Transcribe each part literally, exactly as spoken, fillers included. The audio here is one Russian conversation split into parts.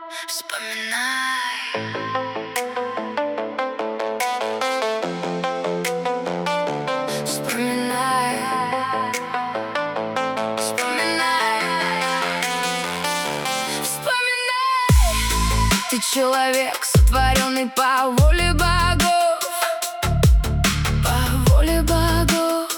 Вспоминай. Вспоминай. Вспоминай. Вспоминай. Ты человек, сотворенный по воле богов, по воле богов,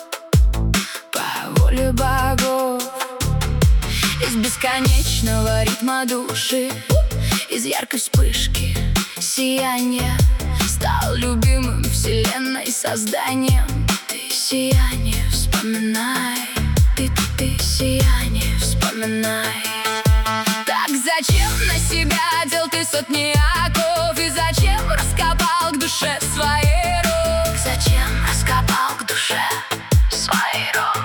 по воле богов. Из бесконечного ритма души, из яркой вспышки сияния стал любимым вселенной созданием. Ты сияние, вспоминай. Ты, ты, ты сияние, вспоминай. Так зачем на себя одел ты сотни оков? И зачем раскопал к душе свои рук? Зачем раскопал к душе свои рук?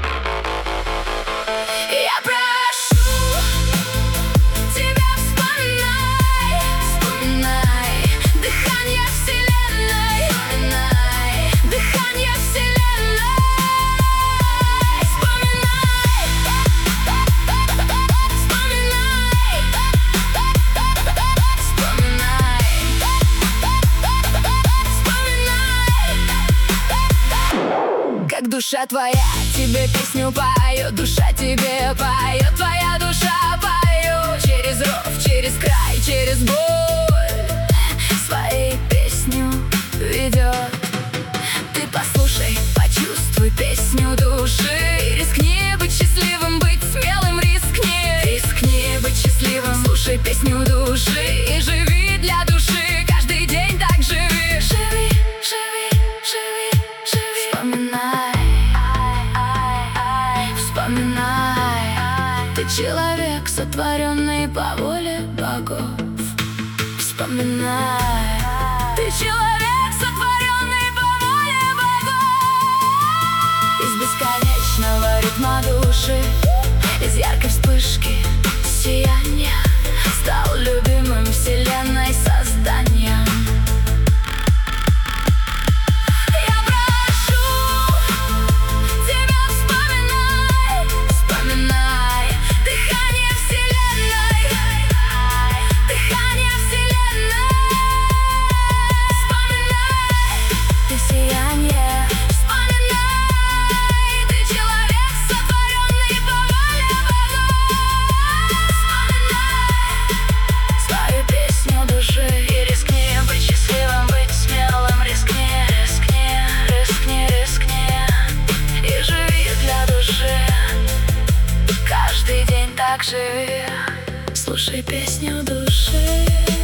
Я прошу тебя, вспоминай, вспоминай дыхание вселенной, вспоминай дыхание вселенной, вспоминай, вспоминай, как душа твоя тебе песню поет, душа тебе поет, твоя душа поет через ров, через край, через боль своей песню ведет. Ты послушай, почувствуй песню души и рискни быть счастливым, быть смелым, рискни, рискни быть счастливым. Слушай песню души и живи для души, каждый день так живи. Живи, живи, живи, живи. Вспоминай. Вспоминай, ты человек, сотворенный по воле богов. Вспоминай, ты человек, сотворенный по воле богов. Из бесконечного ритма души, из яркой вспышки сияния стал любимым вселенной созданием. Так живи, слушай песню души.